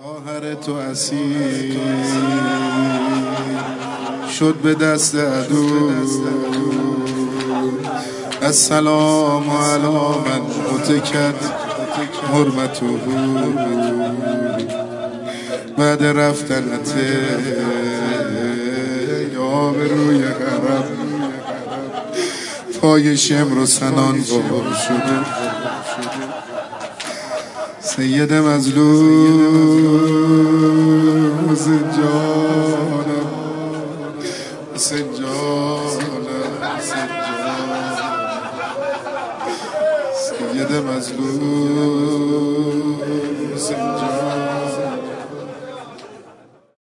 خواهر تو اسیر شد به دست عدو. السلام علی من متکد حرمته بعد رفتنت یا به روی حرم پای شمر و سنان بار شده. سید مظلوم حسین جانم، حسین جانم، سید مظلوم حسین جانم.